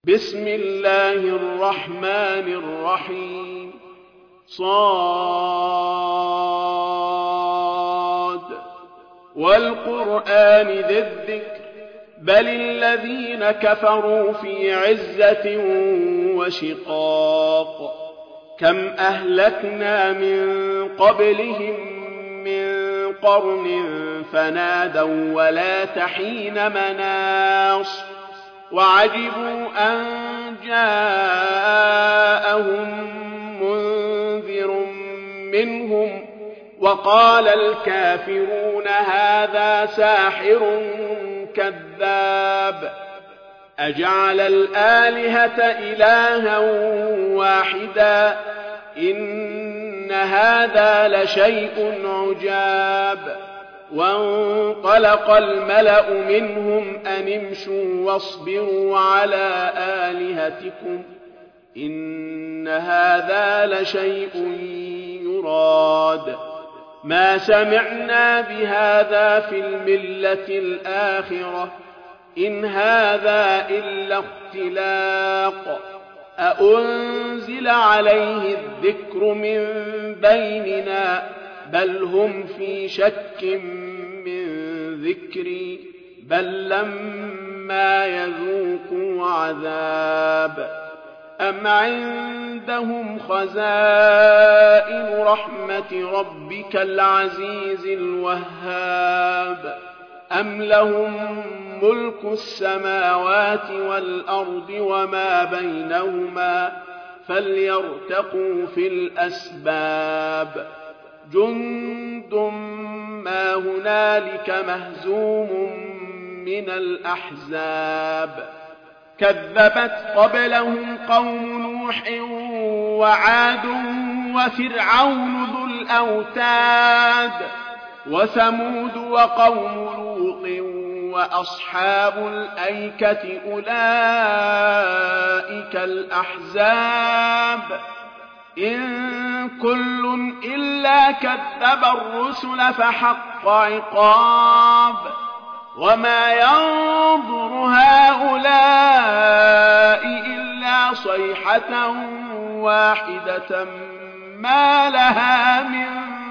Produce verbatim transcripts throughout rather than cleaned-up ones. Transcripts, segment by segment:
بسم الله الرحمن الرحيم صاد والقرآن ذي الذكر بل الذين كفروا في عزة وشقاق كم أهلكنا من قبلهم من قرن فنادوا ولا تحين مناص وعجبوا أن جاءهم منذر منهم وقال الكافرون هذا ساحر كذاب أجعل الآلهة إلها واحدا إن هذا لشيء عجاب وانطلق الملأ منهم أن امشوا واصبروا على آلهتكم إن هذا لشيء يراد ما سمعنا بهذا في الملة الآخرة إن هذا إلا اختلاق أأنزل عليه الذكر من بيننا بل هم في شك من ذكري بل لما يذوقوا عذاب أم عندهم خزائن رحمة ربك العزيز الوهاب أم لهم ملك السماوات والأرض وما بينهما فليرتقوا في الأسباب جند ما هنالك مهزوم من الأحزاب كذبت قبلهم قوم نوح وعاد وفرعون ذو الأوتاد وثمود وقوم لوط وأصحاب الأيكة أولئك الأحزاب إن كل إلا كذب الرسل فحق عقاب وما ينظر هؤلاء إلا صيحة واحدة ما لها من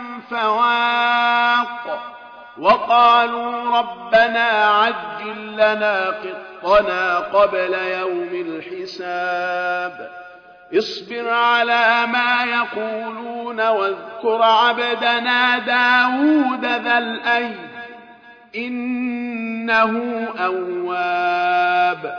فواق وقالوا ربنا عجل لنا قطنا قبل يوم الحساب اصبر على ما يقولون واذكر عبدنا داود ذا الأيد إنه أواب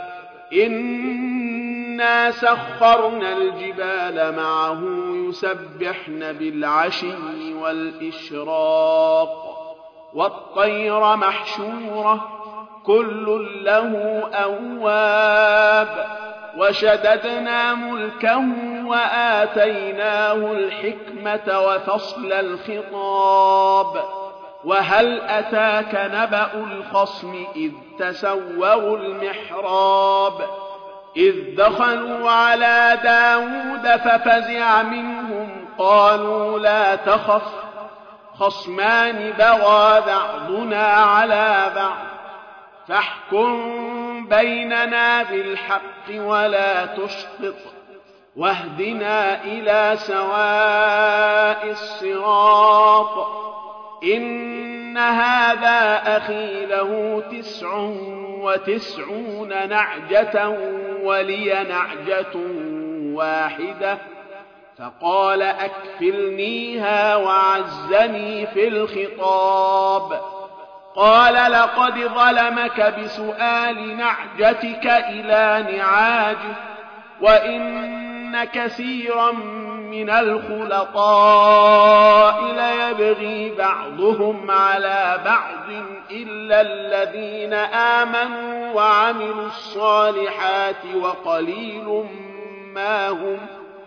إنا سخرنا الجبال معه يسبحن بالعشي والإشراق والطير محشورة كل له أواب وشددنا ملكه وآتيناه الحكمة وفصل الخطاب وهل أتاك نبأ الخصم إذ تسوروا المحراب إذ دخلوا على داود ففزع منهم قالوا لا تخف خصمان بغى بعضنا على بعض فاحكم بيننا بالحق ولا تشطط واهدنا إلى سواء الصراط إن هذا أخي له تسع وتسعون نعجة ولي نعجة واحدة فقال أكفلنيها وعزني في الخطاب قال لقد ظلمك بسؤال نعجتك إلى نعاجه وإن كثيرا من الخلطاء ليبغي بعضهم على بعض إلا الذين آمنوا وعملوا الصالحات وقليل ما هم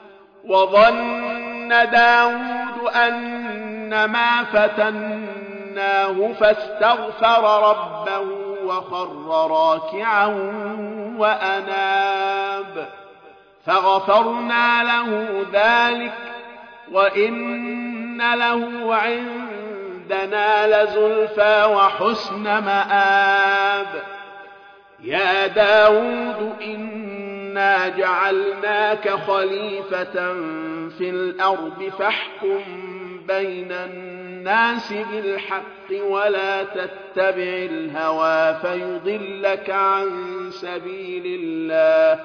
وظن داود أنما فتناه فاستغفر ربه وخر راكعا وأناب فغفرنا له ذلك وإن له عندنا لزلفى وحسن مآب يا داود إنا إنا جعلناك خليفة في الأرض فاحكم بين الناس بالحق ولا تتبع الهوى فيضلك عن سبيل الله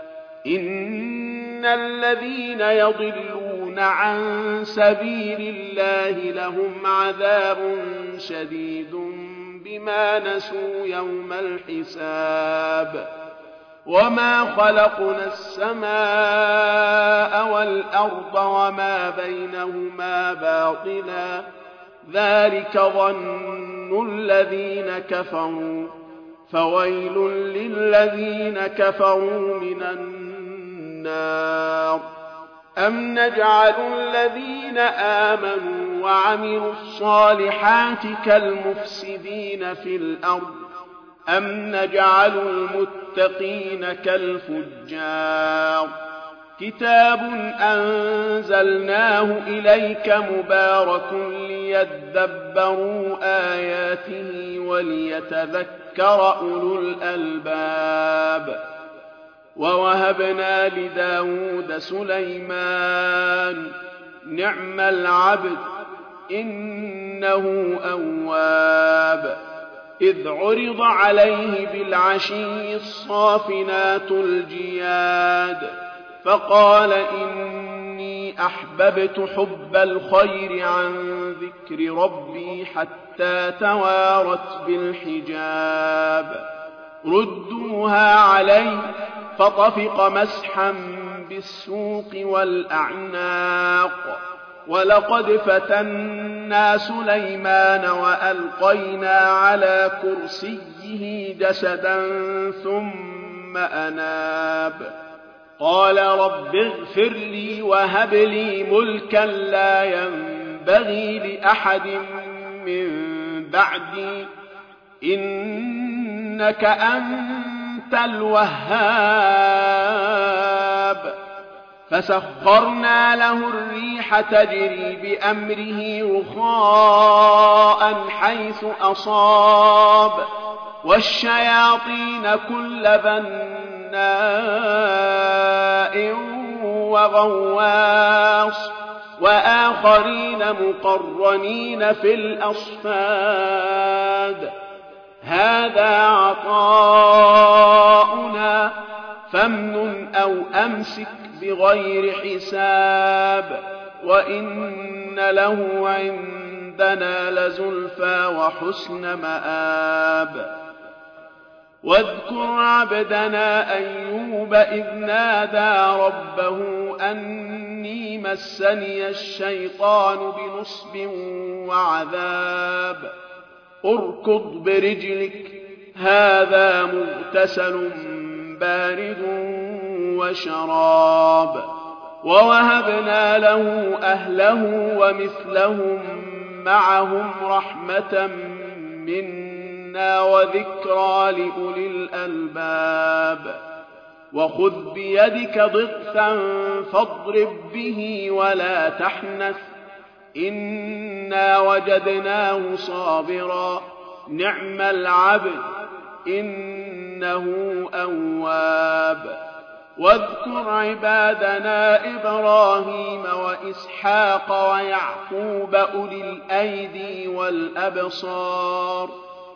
إن الذين يضلون عن سبيل الله لهم عذاب شديد بما نسوا يوم الحساب وما خلقنا السماء والأرض وما بينهما باطلا ذلك ظن الذين كفروا فويل للذين كفروا من النار أم نجعل الذين آمنوا وعملوا الصالحات كالمفسدين في الأرض أم نجعل المتقين كالفجار كتاب أنزلناه إليك مبارك ليدبروا آياته وليتذكر أولو الألباب ووهبنا لداود سليمان نعم العبد إنه أواب إذ عرض عليه بالعشي الصافنات الجياد فقال إني أحببت حب الخير عن ذكر ربي حتى توارت بالحجاب ردوها علي فطفق مسحا بالسوق والأعناق ولقد فتنا سليمان وألقينا على كرسيه جسدا ثم أناب قال رب اغفر لي وهب لي ملكا لا ينبغي لأحد من بعدي إنك أنت الوهاب فسخرنا له الريح تجري بأمره رخاء حيث أصاب والشياطين كل بناء وغواص وآخرين مقرنين في الأصفاد هذا عطاؤنا فامنن أو أمسك بغير حساب وإن له عندنا لزلفى وحسن مآب واذكر عبدنا أيوب إذ نادى ربه أني مسني الشيطان بنصب وعذاب اركض برجلك هذا مغتسل بارد وشراب ووهبنا له أهله ومثلهم معهم رحمة منا وذكرى لأولي الألباب وخذ بيدك ضغثا فاضرب به ولا تحنث إنا وجدناه صابرا نعم العبد إنه أواب واذكر عبادنا إبراهيم وإسحاق ويعقوب أولي الأيدي والأبصار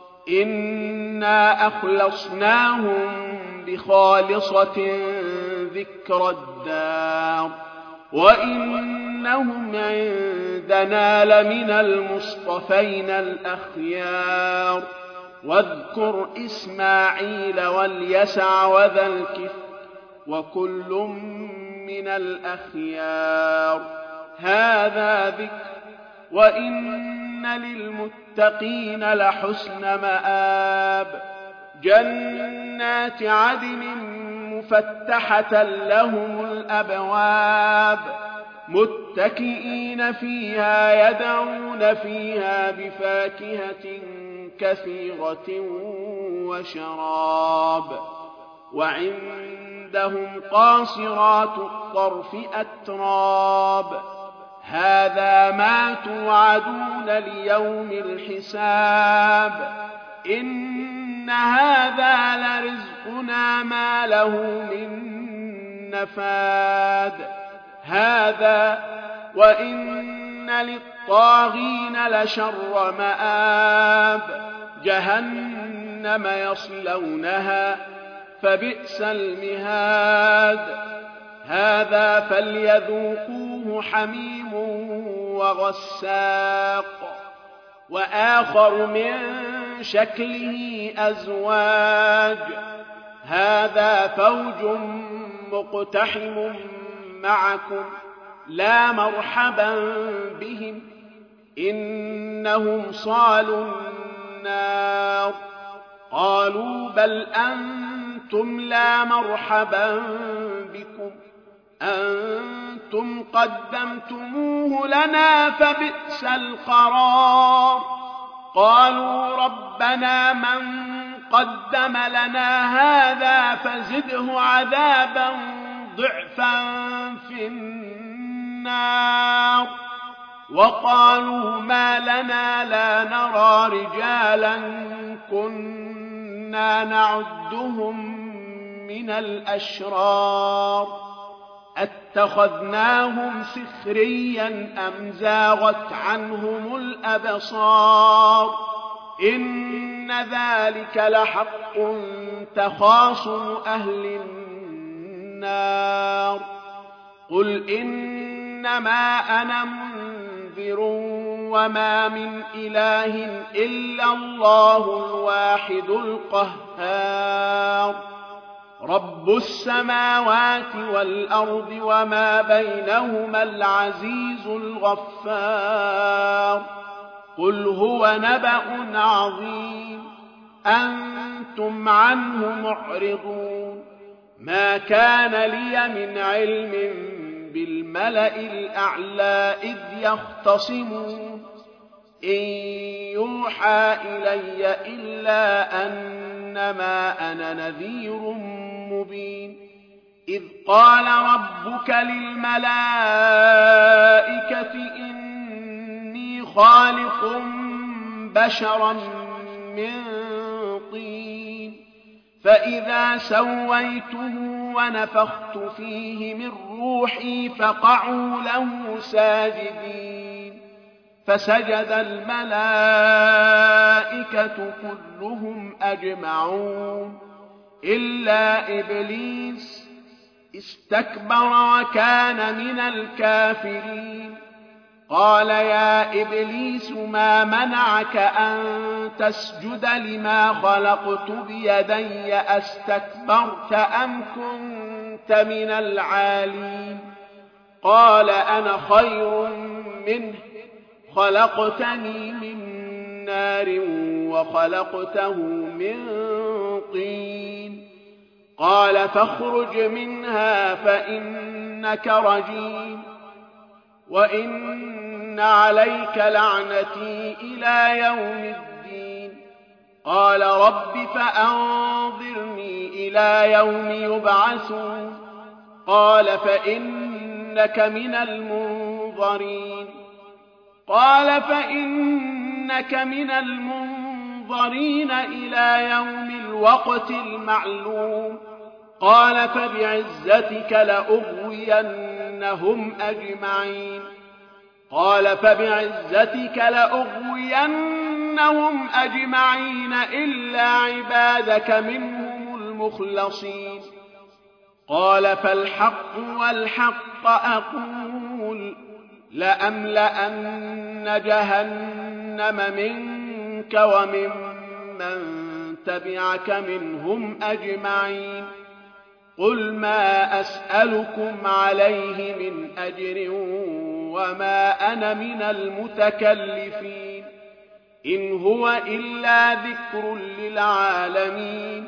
إنا أخلصناهم بخالصة ذكر الدار وإنهم عندنا لمن المصطفين الأخيار واذكر إسماعيل واليسع وذا الكفر وكل من الأخيار هذا ذكر وإن للمتقين لحسن مآب جنات عدن مفتحة لهم الأبواب متكئين فيها يدعون فيها بفاكهة كثيرة وشراب وعندهم قاصرات الطرف أتراب هذا ما توعدون ليوم الحساب إن هذا لرزقنا ما له من نفاد هذا وإن للطاغين لشر مآب جهنم يصلونها فبئس المهاد هذا فليذوقوه حميم وغساق وآخر من شكله أزواج هذا فوج مقتحم معكم لا مرحبا بهم إنهم صالوا النار قالوا بل أنتم لا مرحبا بكم أنتم قدمتموه لنا فبئس القرار قالوا ربنا من قدم لنا هذا فزده عذابا ضعفا في النار وقالوا ما لنا لا نرى رجالا كنا نعدهم من الأشرار اتخذناهم سخريا أم زاغت عنهم الأبصار إن ذلك لحق تخاصم أهل النار قل إنما أنا منذر وما من إله إلا الله الواحد القهار رب السماوات والأرض وما بينهما العزيز الغفار قل هو نبأ عظيم أنتم عنه معرضون ما كان لي من علم بالملأ الأعلى إذ يختصمون إن يوحى إلي إلا أنما أنا نذير مبين إذ قال ربك للملائكة إني خالق بشرا من طين فإذا سويته ونفخت فيه من روحي فقعوا له ساجدين فسجد الملائكة كلهم أجمعون إلا إبليس استكبر وكان من الكافرين قال يا إبليس ما منعك أن تسجد لما خلقت بيدي أستكبرت أم كنت من العالين قال أنا خير منه خلقتني من نار وخلقته من طين قال فاخرج منها فإنك رجيم وإن عليك لعنتي إلى يوم الدين قال رب فأنظرني إلى يوم يبعثون قال فإنك من المنظرين قال فإنك من المنظرين إلى يوم الوقت المعلوم قال فبعزتك لأغوينهم أجمعين قال فبعزتك لأغوينهم أجمعين إلا عبادك منهم المخلصين قال فالحق والحق أقول لأملأن جهنم منك ومن من تبعك منهم أجمعين قل ما أسألكم عليه من أجر وما أنا من المتكلفين إن هو إلا ذكر للعالمين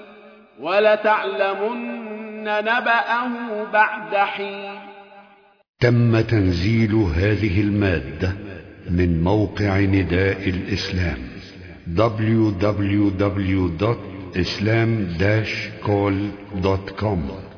ولتعلمن نبأه بعد حين. تم تنزيل هذه المادة من موقع نداء الإسلام دبليو دبليو دبليو دوت إسلام داش كول دوت كوم.